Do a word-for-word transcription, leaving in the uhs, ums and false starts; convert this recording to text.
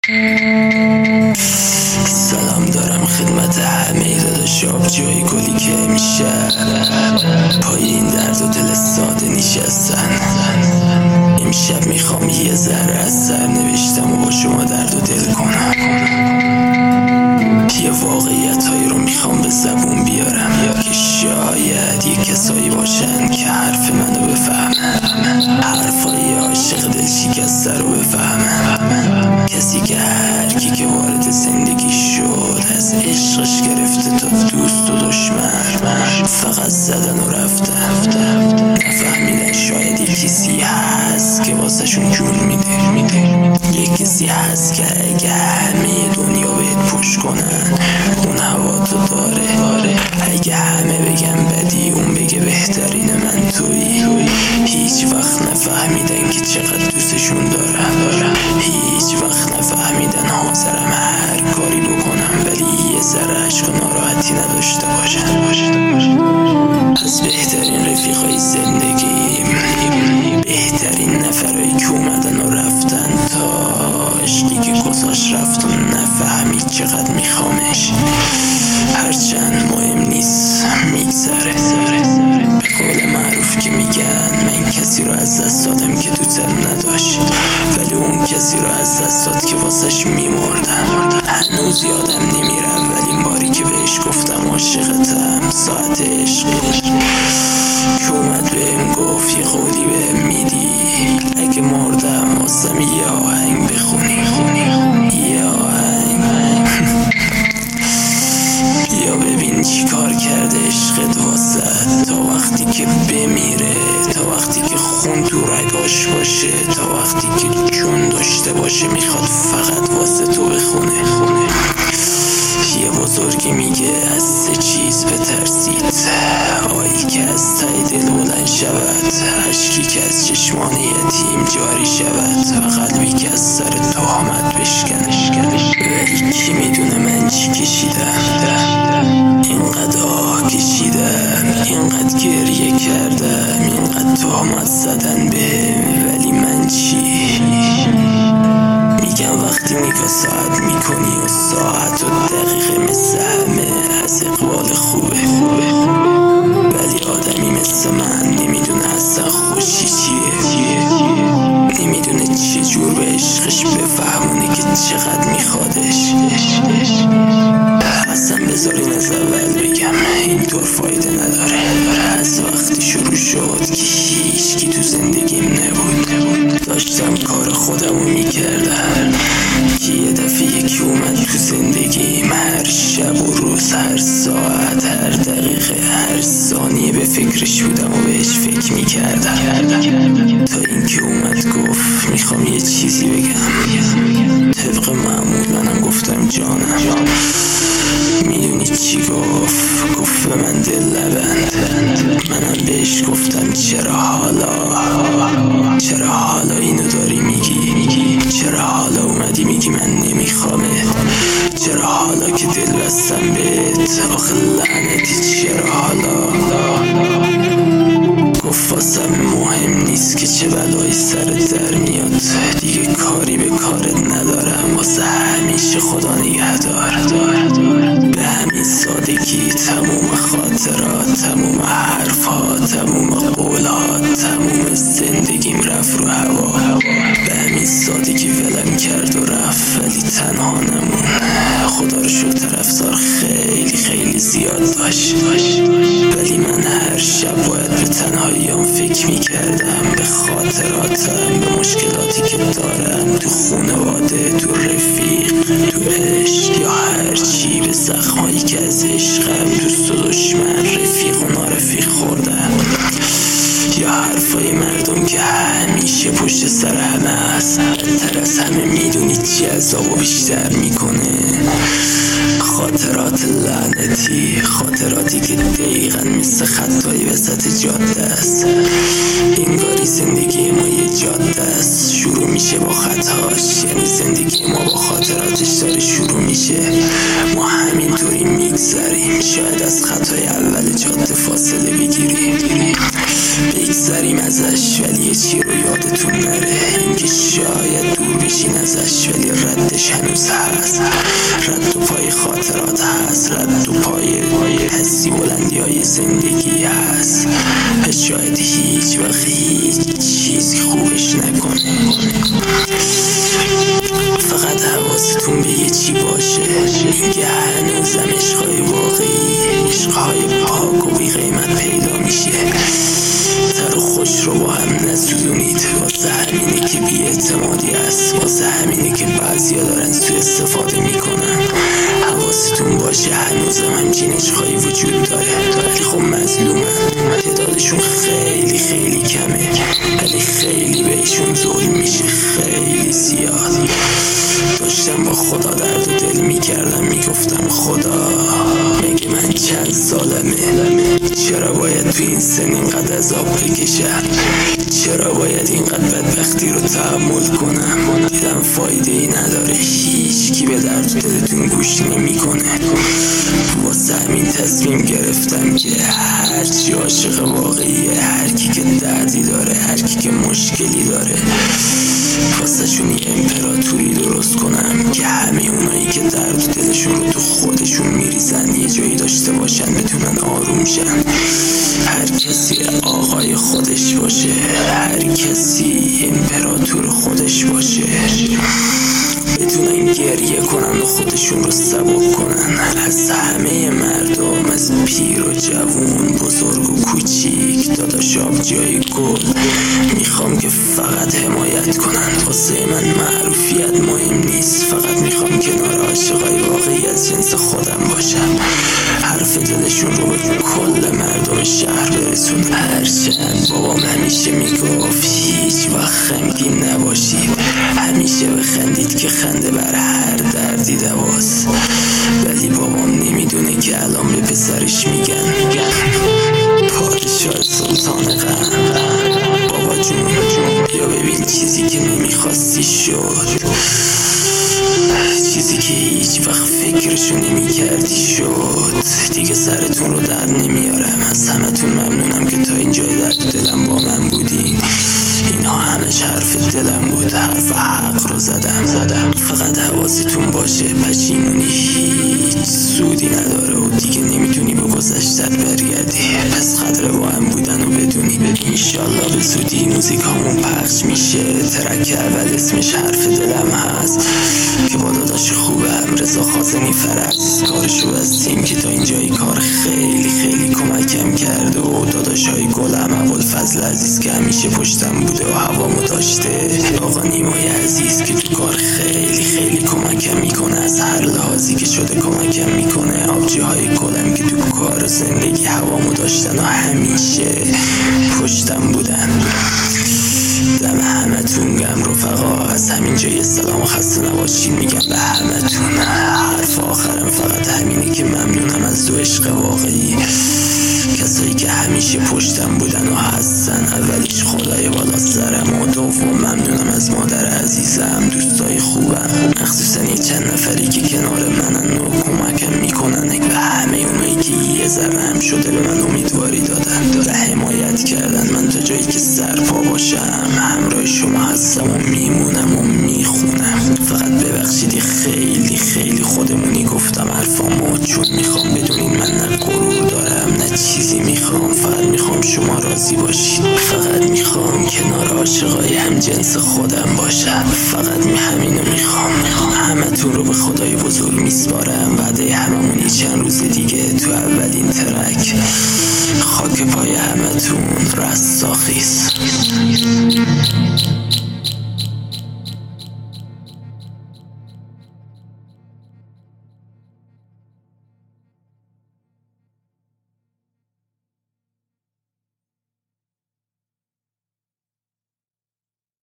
سلام دارم خدمت همه داداشاب، جای گلی که امشب پای این درد و دل ساده نشستن. امشب میخوام یه ذره از سر نوشتم و با شما درد و دل کنم. یه واقعیت هایی رو میخوام به زبون بیارم که شاید یه کسایی باشن که حرف منو بفهمن، حرفای عاشق دل شکسته رو بفهمن. کسی که هر کی که وارد زندگی شد از عشقش گرفته تا دوست و دشمن فقط زدن و رفتن، نفهمیدن شاید یه کسی هست که واسه شون جون میده. یه کسی هست که اگه همه دنیا بهت پشت کنن اون هوا تو داره. اگه همه بگن بدی اون بگه بهترین من تویی. هیچ وقت نفهمیدن که چقدر دوستشون دارم، هیچ وقت نفهمیدن حاضرم هر کاری بکنم ولی یه ذره عشق و ناراحتی نداشته باشن. از بهترین رفیقای زندگی، بهترین نفرایی که اومدن و رفتن تا عشقی که گذاشت رفت و نفهمید چقدر میخوامش. هرچند مهم نیست میگذره. به قول معروف که میگن من کسی رو از دست دادم که دوستم نداشت ولی اون کسی رو از دست داد که واسش میمردم. هنوز یادم نمیره اولین باری که بهش گفتم عاشقتم، ساعت عشقش که اومد بهم گفت یه قولی بهم میدی اگه مردم واسم یه آهنگ بخونی. یه آهنگ یا ببین چی کار کرده عشقت واسه، تا وقتی که بمیره، تا وقتی که خون تو رگاش باشه، تا وقتی که جون داشته باشه میخواد فقط واسه تو بخونه. یه بزرگی میگه از سه چیز بترسید: آیی که از ته دل بلند شود، اشکی که از چشمان یتیم جاری شود و قلبی که از سر تهمت بشکن. ولی کی میدونه من چی کشیدم؟ اینقدر آه کشیدم، اینقدر گریه کردم، اینقدر تهمت زدن بهم، ولی من چی؟ میگم وقتی نگاه ساعت میکنی و ساعت و دقیقه مثل همه از اقبال خوبه، ولی آدمی مثل من نمیدونه اصلا خوشی چیه، نمیدونه چه جور به عشقش بفهمونه که چقدر میخوادش. اصلا بذارین از اول بگم اینطور فایده نداره. از وقتی شروع شد که هیچکی تو زندگیم نبود، داشتم کار خودمو میکردم که یه دفعه یکی اومد تو زندگیم. هر شب و روز، هر ساعت، هر دقیقه، هر ثانیه به فکرش بودم و بهش فکر میکردم، تا اینکه اومد گفت میخوام یه چیزی بگم. طبق معمول منم گفتم جانم. میدونی چی گفت؟ گفت به من دل نبند. منم بهش گفتم چرا حالا؟ چرا حالا اینو داری میگی؟ چرا حالا اومدی میگی من نمیخوامه؟ چرا حالا که دل بستم بهت؟ آخه لعنتی چرا حالا؟ گفت واسم مهم نیست که چه بلایی سرت در میاد، دیگه کاری به کارت ندارم، واسه همیشه خدا نگهدار. به همین سادگی تموم خاطرات، تموم حرفات، تموم قولات، تموم زندگیم رفت رو هوا. به همین سادگی ولم کرد و رفت، ولی تنها نمون. خدا رو شکر طرفدار خیلی خیلی زیاد داشت، ولی من هر شب باید به تنهاییام فکر میکردم، به خاطراتم، به مشکلاتی که دارم تو خانواده، تو رفیق، تو عشق یا هر چی، به زخمایی که از عشقم، دوست و دشمن، رفیق و نارفیق خوردم، یا حرفای مردم که همیشه پشت سر همه هست. تر از همه میدونی چی عذابو بیشتر میکنه؟ خاطرات لعنتی، خاطراتی که دقیقا مثل خطای وسط جاده است. انگاری زندگی ما یه جاده است، شروع میشه با خطاش، یعنی زندگی ما با خاطراتش داره شروع میشه. ما همینطوری میگذریم، شاید از خطای اول جاده فاصله بگیریم، بگذریم ازش ولی یه چی رو یادتون نره، اینکه شاید دور بشین ازش ولی رد ردش هنوز هست، رد و پای خاطرات هست، رد و پای حسی بلندی های زندگی هست. پس شاید هیچ وقت هیچ چیزی خوبش نکنه. فقط حواستون به یه چی باشه، اینکه هنوزم عشقای واقعی، عشقهای پاک و بی قیمت پیدا میشه. تر و خوش رو با هم نسوزونید، واسه همینه که بی اعتمادی است، واسه همینه که بعضیا دارن سوء استفاده میکنن. حواستون باشه هنوزم همچین عشقایی وجود داره، ولی خب مظلومن، تعدادشون خیلی خیلی کمه، ولی خیلی بهشون ظلم میشه، خیلی زیاد. داشتم با خدا درد و دل میکردم، میگفتم خدا مگه من چند سالمه، چرا باید تو این سن اینقدر عذاب بکشم، چرا باید اینقدر بدبختی رو تحمل کنم. دیدم فایده ای نداره، هیچ کی به درد دلتون گوش نمیکنه. واسه همین تصمیم گرفتم که هرچی عاشق واقعیه، هر کی که دردی داره، هر کی که مشکلی داره، واسه شون یه امپراتوری درست کنم که همه اونایی که درد و دلشون رو تو خودشون میریزن یه جایی داشته باشن، بتونن آروم شن. هر کسی آقای خودش باشه، هر کسی امپراتور خودش باشه، بتونن گریه کنن و خودشون رو سبک کنن. از همه مردم، از پیر و جوون، بزرگ و کوچیک، داداش آبجوی گل، میخوام که فقط حمایت کنن. واسه من معروفیت مهم نیست، فقط میخوام کنار عاشقای واقعی از جنس خودم باشم. حرف دلشون رو به کل مردم شهر برسون. هرچند بابام همیشه میگفت هیچ وقت غمگین نباشید، همیشه بخندید که خنده بر هر دردی دواست، ولی بابام نمیدونه که الان به پسرش میگن پادشاه سلطان غم. بابا جون بیا ببین چیزی که نمیخواستی شد، چیزی که هیچ وقت فکرشو نمی کردی شد. دیگه سرتون رو در نمیارم، از همتون ممنونم که تا اینجای درد دلم با من بودین. اینها همش حرف دلم بود، حرف حق رو زدم زدم فقط حواستون باشه پشیمونی هیچ سودی نداره و دیگه نمیتونی به گذشتت برگردی. پس قدر با هم بودن و بدونی. انشالله به زودی موزیک همون پخش میشه. ترک اول اسمش حرف دلم هست که با داداش خوبم رضا خازنی فرز کارشو بستیم که تا اینجای کار خیلی خیلی کمکم کرده و داداشای گلم ابوالفضل عزیز که همیشه پشتم بوده و هوامو داشته، آقا نیمای عزیز که تو کار خیلی خیلی کمکم میکنه، از هر لحاظی که شده کمکم میکنه، آبجیهای گلم که تو کار زندگی هوامو داشتن و همیشه پشتم بودن. دم همتون گم رفقا. از همینجا یه سلام و خسته نباشین میگم به همتون. حرف آخرم فقط همینه که ممنونم از دو عشق واقعی، کسایی که همیشه پشتم بودن و هستن. اولیش خدای بالا سرم و دوم ممنونم از مادر عزیزم، دوستای خوبم، مخصوصا یه چند نفری که کنار منن و کمکم میکنن، به همه اونایی که یه ذره هم شده به من امیدواری دادن و حمایت کردن. من تا جایی که سر پا باشم همراه شما هستم و میمونم و میخونم. فقط ببخشید خیلی خیلی خودمونی گفتم حرفامو، چون میخوام بدونین من نه غرور دارم نه چیزی میخوام، فقط میخوام شما راضی باشید، فقط میخوام کنار عاشقای هم جنس خودم باشم، فقط می همینو میخوام. همتون رو به خدای بزرگ میسپارم. بعد هممون چند روز دیگه تو اولین ترک خاک پای همتون رستاخیز.